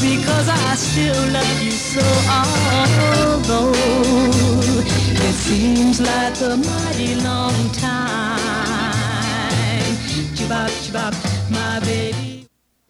because I still love you so. Although it seems like a mighty long time. Chibop, chibop, my baby.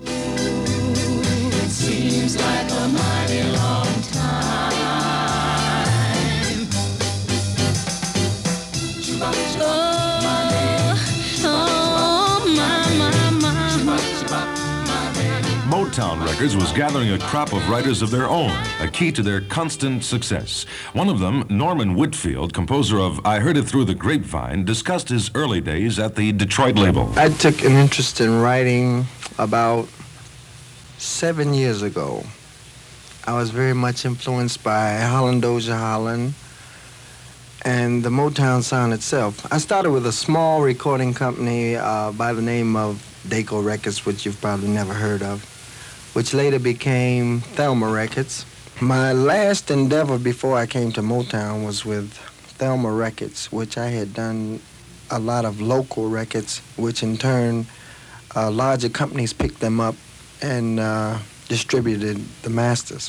It seems like a mighty long time. Chibop, chibop, my baby. Oh, my. Motown Records was gathering a crop of writers of their own, a key to their constant success. One of them, Norman Whitfield, composer of I Heard It Through the Grapevine, discussed his early days at the Detroit label. I took an interest in writing about 7 years ago. I was very much influenced by Holland Dozier Holland and the Motown sound itself. I started with a small recording company by the name of Daco Records, which you've probably never heard of, which later became Thelma Records. My last endeavor before I came to Motown was with Thelma Records, which I had done a lot of local records, which in turn larger companies picked them up and distributed the masters.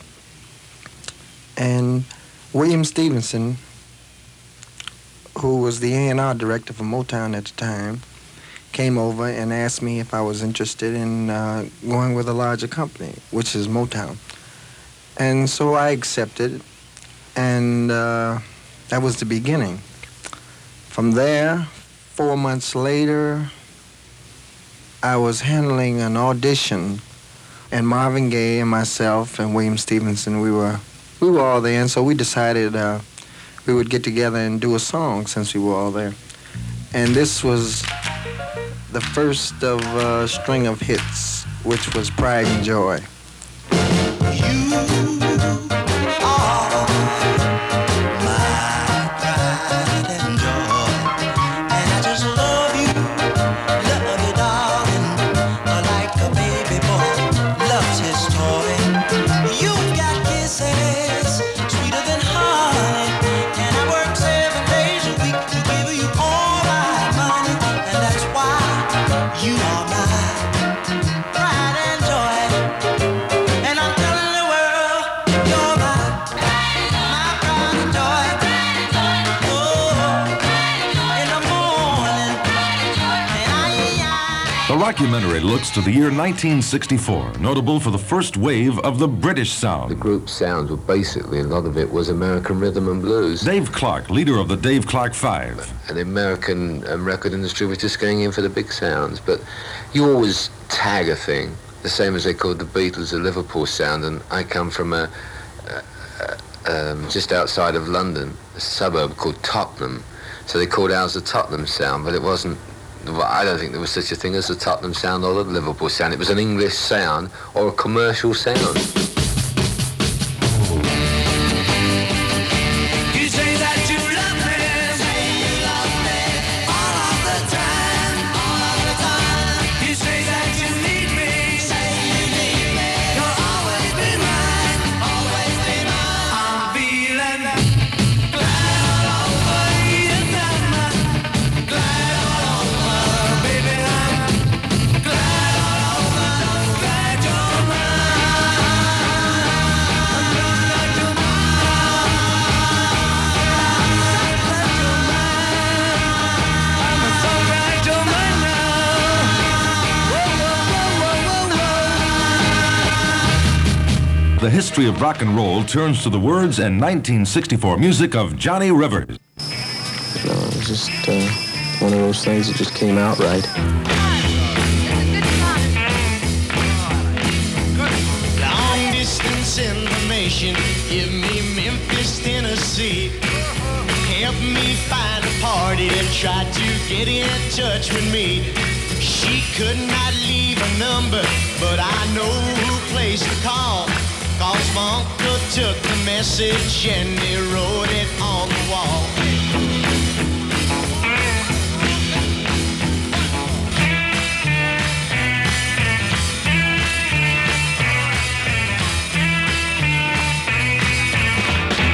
And William Stevenson, who was the A&R director for Motown at the time, came over and asked me if I was interested in going with a larger company, which is Motown. And so I accepted, and that was the beginning. From there, 4 months later, I was handling an audition, and Marvin Gaye and myself and William Stevenson, we were all there, and so we decided we would get together and do a song since we were all there. And this was the first of a string of hits, which was Pride and Joy. You are my pride and joy, and I just love you, darling, like a baby boy loves his toy. You've got kisses sweeter than honey, and I work 7 days a week to give you all my money, and that's why you are my pride and joy. And I'm telling the world, you're my pride and joy. Oh, in the morning. The rockumentary looks to the year 1964, notable for the first wave of the British The sound. group's sounds were basically, a lot of it was American rhythm and blues. Dave Clark, leader of the Dave Clark Five. And the American record industry was just going in for the big sounds. But you always tag a thing, the same as they called the Beatles the Liverpool sound. And I come from just outside of London, a suburb called Tottenham. So they called ours the Tottenham sound, but it wasn't. I don't think there was such a thing as the Tottenham sound or the Liverpool sound. It was an English sound or a commercial sound. You say that you love me, all of the time, You say that you need me, you'll always be mine, I'm feeling glad all over you, glad all over, baby, I'm glad all over, glad you're The history of rock and roll turns to the words and 1964 music of Johnny Rivers. It was just one of those things that just came out right. long distance information. Give me Memphis, Tennessee. Help me find a party that tried to get in touch with me. She could not leave a number, but I know who place to call. Cause my uncle took the message and he wrote it on the wall.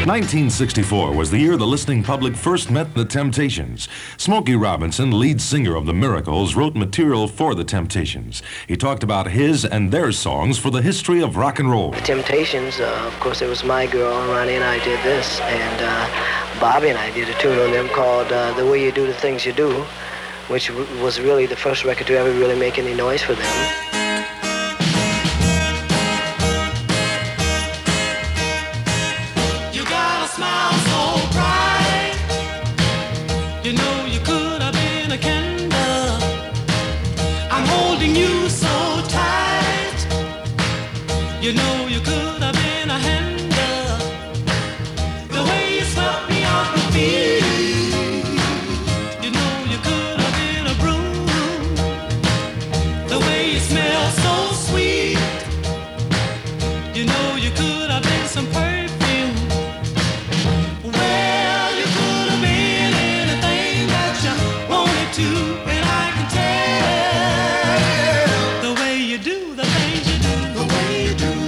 1964 was the year the listening public first met the Temptations. Smokey Robinson, lead singer of the Miracles, wrote material for the Temptations. He talked about his and their songs for the history of rock and roll. The Temptations, of course, it was My Girl, Ronnie and I did this, and Bobby and I did a tune on them called The Way You Do the Things You Do, which was really the first record to ever really make any noise for them. You know you could have been a handler. The way you swept me off my feet. You know you could have been a broom. The way you smell so sweet. You know you could have been some perfume. Well, you could have been anything that you wanted to, and I can tell the way you do the things you do. The way you do.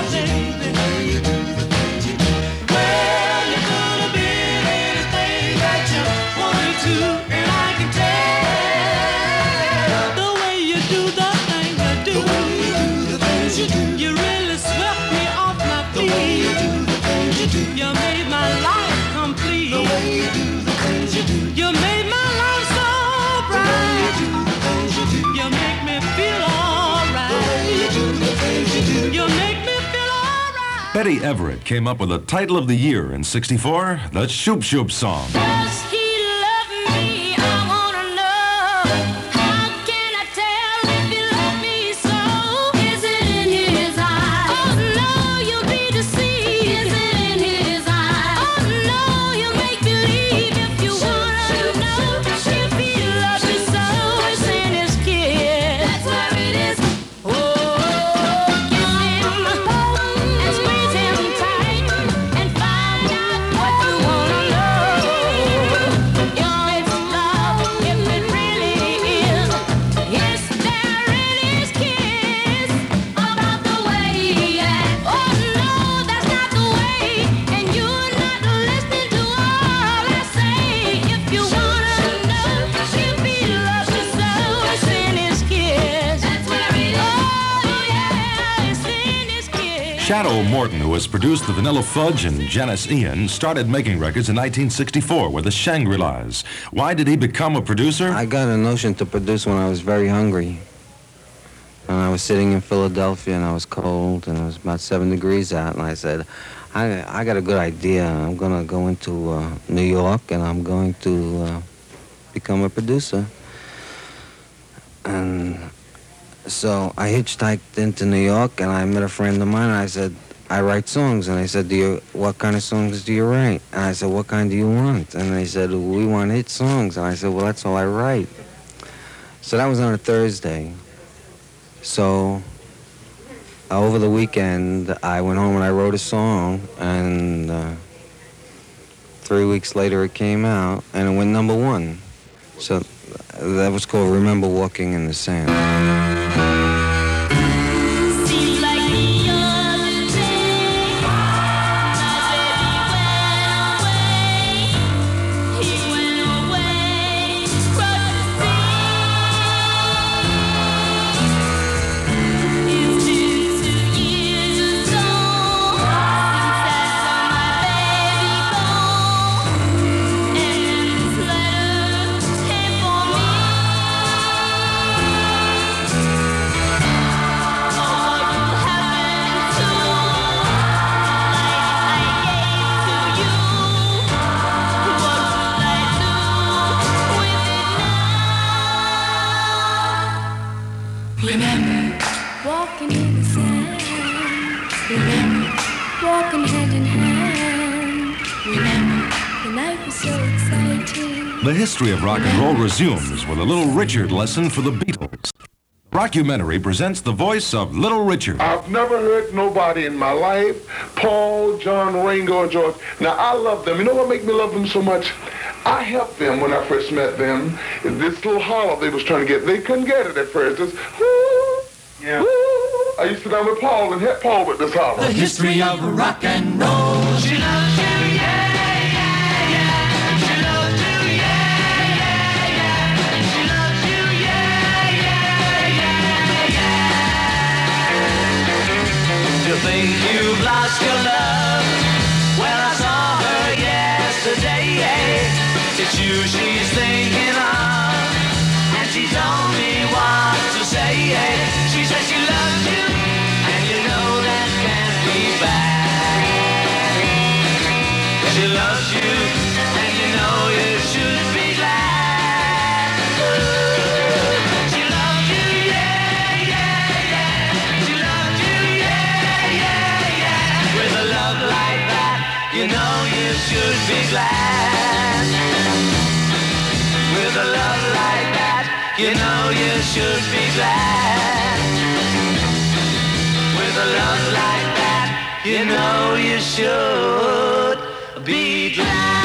You made my life complete. The way you do the things you do. You made my life so bright. The way you do the things you do. You make me feel alright. The way you do the things you do. You make me feel alright. Betty Everett came up with the title of the year in '64, the Shoop Shoop Song. Does he love me? I wanna know. How can I tell if he loves me so? Is it in his eyes? Oh no, you'll be deceived. Is it in his eyes? Oh no, you make believe if you wanna know. If he loves you so, it's in his kiss. That's where it is. Oh, kiss him and squeeze him tight and find out what you wanna know. If it's love, if it really is. Yes, there in his kiss about the way he acts. Oh no, that's not the way, and you're not listening to all I say. If you wanna know if he loves you so, it's in his kiss. That's where it is. Oh yeah, it's in his kiss. Shadow Morton, who has produced the Vanilla Fudge and Janis Ian, started making records in 1964 with the Shangri-Las. Why did he become a producer? I got a notion to produce when I was very hungry. And I was sitting in Philadelphia and I was cold and it was about 7 degrees out, and I said, I got a good idea. I'm going to go into New York and I'm going to become a producer. And so I hitchhiked into New York and I met a friend of mine and I said, I write songs. And they said, what kind of songs do you write? And I said, what kind do you want? And they said, we want hit songs. And I said, well, that's all I write. So that was on a Thursday. So over the weekend, I went home and I wrote a song, and 3 weeks later it came out, and it went #1. So that was called Remember Walking in the Sand. Seems like the other day, my baby went away. He went away, crossed the sea. It's been 2 years or so since I saw my baby gone, and this letter came for me. Remember walking in the sand. Remember walking hand in hand. Remember the night was so exciting. The history of rock and roll resumes with a Little Richard lesson for the Beatles. Rockumentary presents the voice of Little Richard. I've never heard nobody in my life, Paul, John, Ringo, and George. Now, I love them. You know what made me love them so much? I helped them when I first met them. This little hollow they was trying to get, they couldn't get it at first. It's, yeah. I used to sit down with Paul and help Paul with this hollow. The history of rock and roll. She loves Jerry think you've lost your love. Well, I saw her yesterday. It's you she's thinking of, and she told me what to say. She said she loves you, and you know that can't be bad. She loves you, and you know you should be glad. She loves you, yeah, yeah, yeah. She loves you, yeah, yeah, yeah. With a love like that, you know you should be glad. With a love like that, you know you should be glad. With a love like that, you know you should be glad.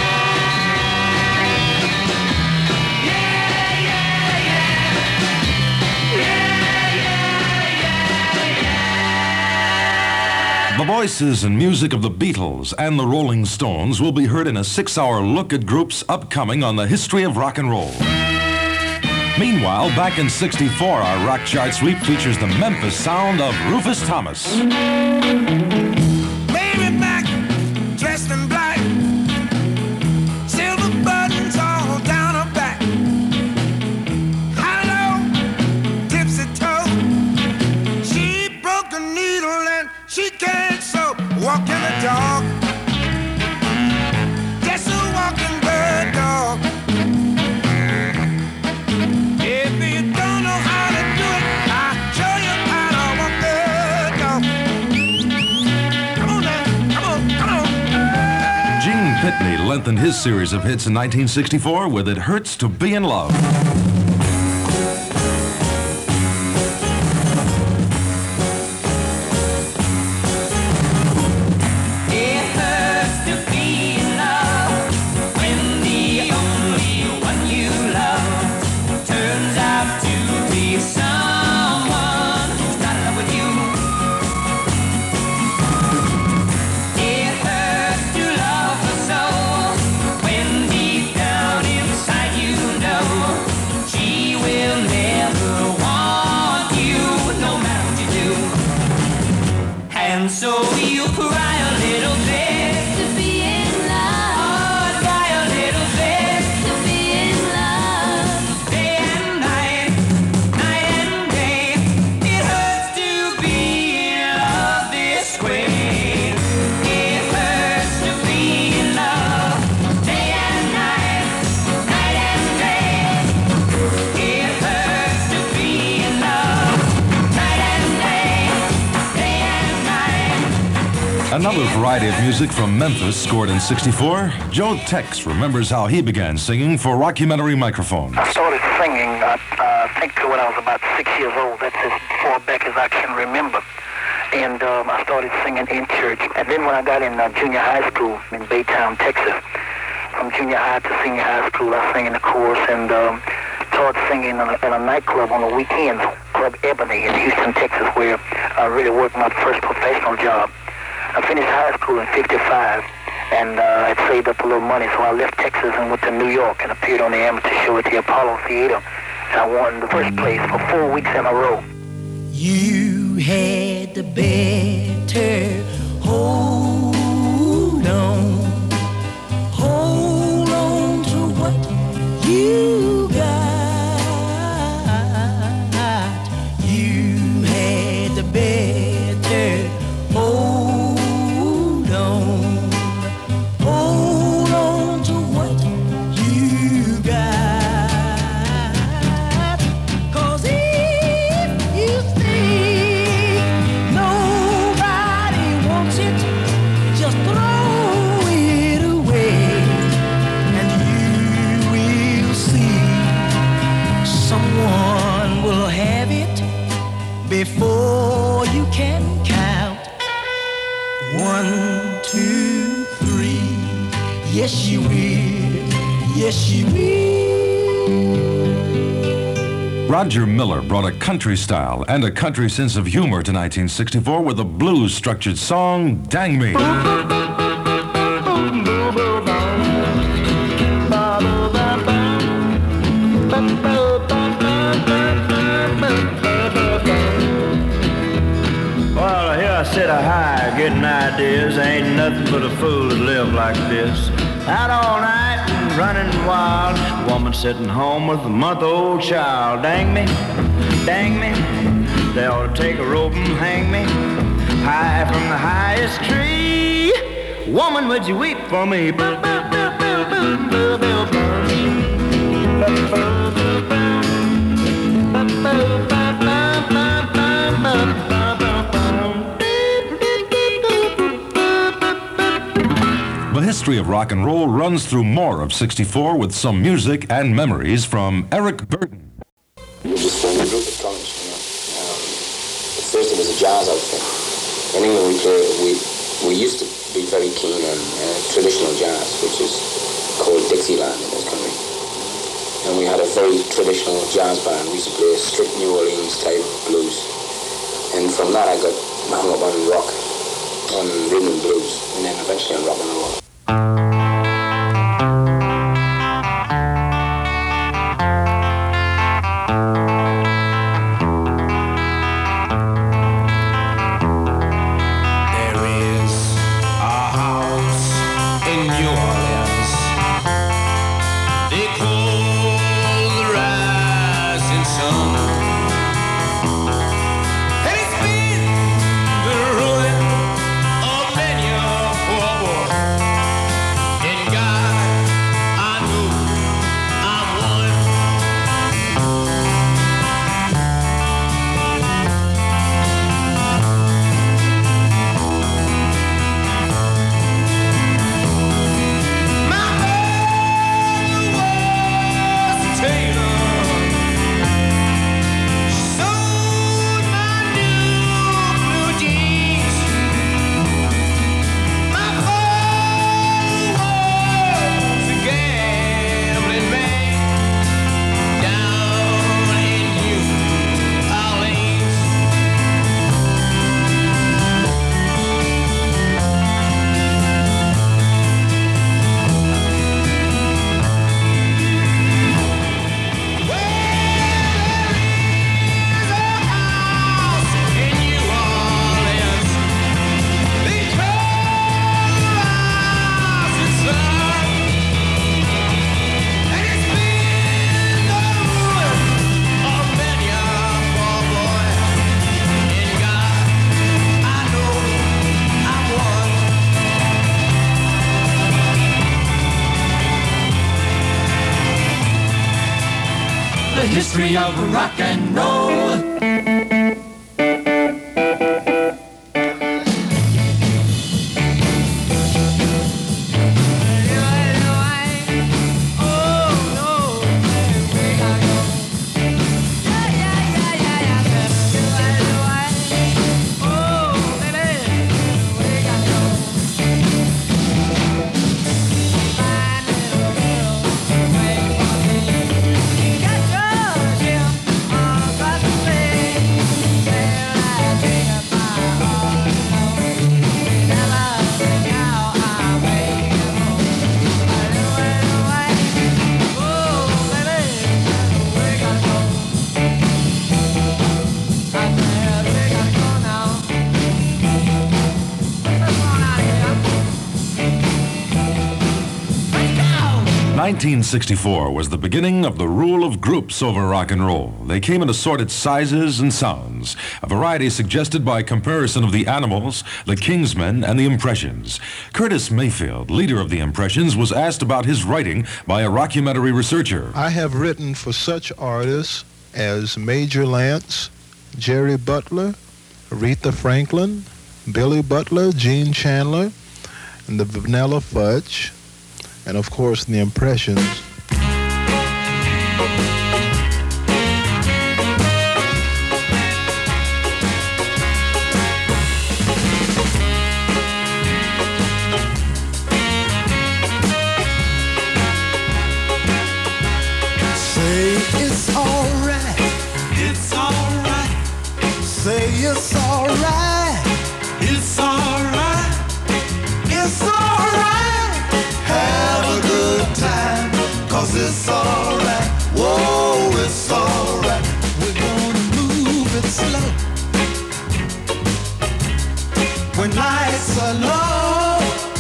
Yeah, yeah, yeah. Yeah, yeah, yeah, yeah. The voices and music of the Beatles and the Rolling Stones will be heard in a 6-hour look at groups upcoming on the history of rock and roll. Meanwhile, back in '64, our rock chart sweep features the Memphis sound of Rufus Thomas. Baby back, dressed in black, silver buttons all down her back. Hello, tipsy toe. She broke a needle and she can't sew. Walking the dog, just a walking bird dog. If you don't know how to do it, I'll show you how to walk the dog. Come on now, come on, come on. Gene Pitney lengthened his series of hits in 1964 with It Hurts to Be in Love. It hurts to be in love when the only one you love turns out to be someone who's not in love with you. It hurts to love her so when deep down inside you know she will never want you, no matter what you do. And so you cry a little bit To be in love, oh, cry a little bit to be in love. day and night, night and day. It hurts to be in love this way. It hurts to be in love day and night, night and day. It hurts to be in love night and day, day and night. Another variety of music from Memphis scored in '64. Joe Tex remembers how he began singing for Rockumentary Microphone. I started singing, I think when I was about 6 years old. That's as far back as I can remember. And I started singing in church. And then when I got in junior high school in Baytown, Texas, from junior high to senior high school, I sang in the chorus and started singing in a nightclub on the weekends, Club Ebony in Houston, Texas, where I really worked my first professional job. I finished high school in '55, and I'd saved up a little money, so I left Texas and went to New York and appeared on the amateur show at the Apollo Theater. And I won the first place for 4 weeks in a row. You had the better hold on to what you got. You had the better hold on to what you got. 'Cause if you think nobody wants it, just throw it away, and you will see someone will have it before you can count. 1, 2, 3. Yes, you will. Yes, you will. Roger Miller brought a country style and a country sense of humor to 1964 with a blues-structured song, Dang Me. Well, here I said a hi, getting ideas. Ain't nothing but a fool to live like this. Out all night and running wild. Woman sitting home with a month-old child. Dang me, they ought to take a rope and hang me high from the highest tree. Woman, would you weep for me? The history of rock and roll runs through more of 64 with some music and memories from Eric Burden. We just formed a group at college, At first it was a jazz outfit. In England we used to be very keen on traditional jazz, which is called Dixieland in this country. And we had a very traditional jazz band. We used to play strict New Orleans type blues. And from that I got hung up on rock, on rhythm and blues, and then eventually on rock and roll. History of rock and roll. '64 was the beginning of the rule of groups over rock and roll. They came in assorted sizes and sounds, a variety suggested by comparison of the Animals, the Kingsmen, and the Impressions. Curtis Mayfield, leader of the Impressions, was asked about his writing by a rockumentary researcher. I have written for such artists as Major Lance, Jerry Butler, Aretha Franklin, Billy Butler, Gene Chandler, and the Vanilla Fudge, and of course the Impressions. Say it's alright. It's alright. Say it's alright. It's alright. It's alright. Have a good time. when lights are low.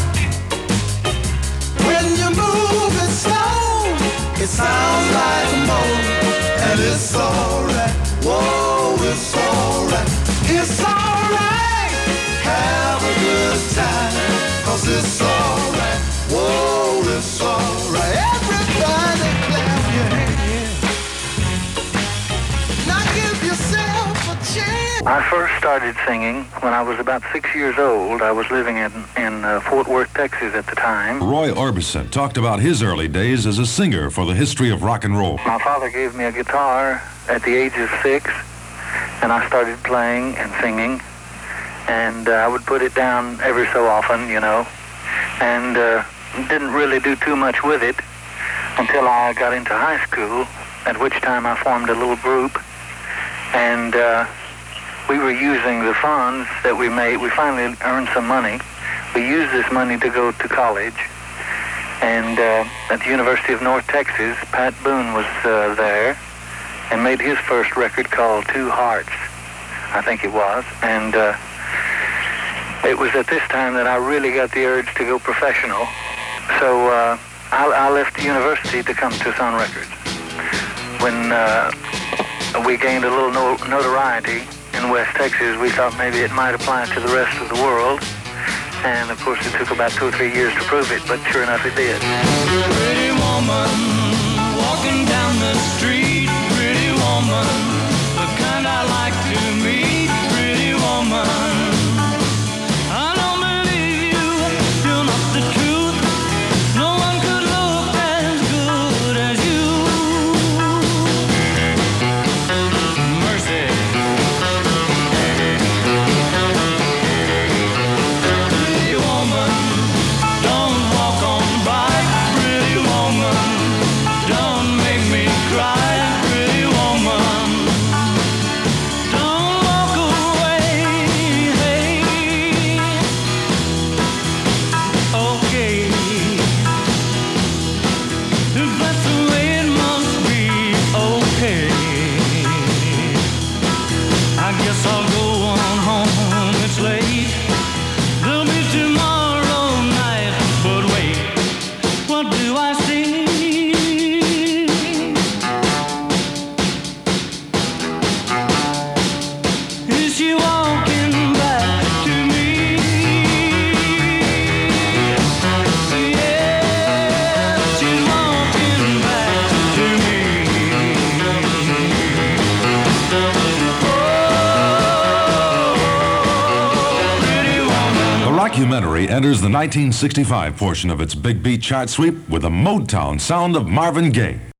When you move it slow, it sounds like a moan, and it's alright. Whoa, it's alright. It's alright. Have a good time, 'cause it's alright. Whoa, it's alright. Everybody clap your hands. Now give yourself a chance. I first started singing when I was about 6 years old. I was living in Fort Worth, Texas at the time. Roy Orbison talked about his early days as a singer for the history of rock and roll. My father gave me a guitar at the age of 6, and I started playing and singing, and I would put it down every so often, you know, and didn't really do too much with it until I got into high school, at which time I formed a little group, and we were using the funds that we made. We finally earned some money. We used this money to go to college, and at the University of North Texas, Pat Boone was there and made his first record called Two Hearts, I think it was, and it was at this time that I really got the urge to go professional. So I left the university to come to Sun Records. When we gained a little notoriety in West Texas, we thought maybe it might apply to the rest of the world. And of course it took about 2 or 3 years to prove it, but sure enough it did. Pretty woman, walking down the street. Pretty woman, the kind I like to meet. Pretty woman, I don't believe you, you're not the truth. No one could look as good as you. Mercy. Pretty woman, don't walk on by. Pretty woman, don't make me cry. Pretty woman, don't walk away. Okay, if that's the way it must be, okay. I guess I'll go on home, it's late. There'll be tomorrow night, but wait, what do I see? Is she walking back to me? Yeah, she's walking back to me. The Rockumentary enters the 1965 portion of its Big Beat chart sweep with the Motown sound of Marvin Gaye.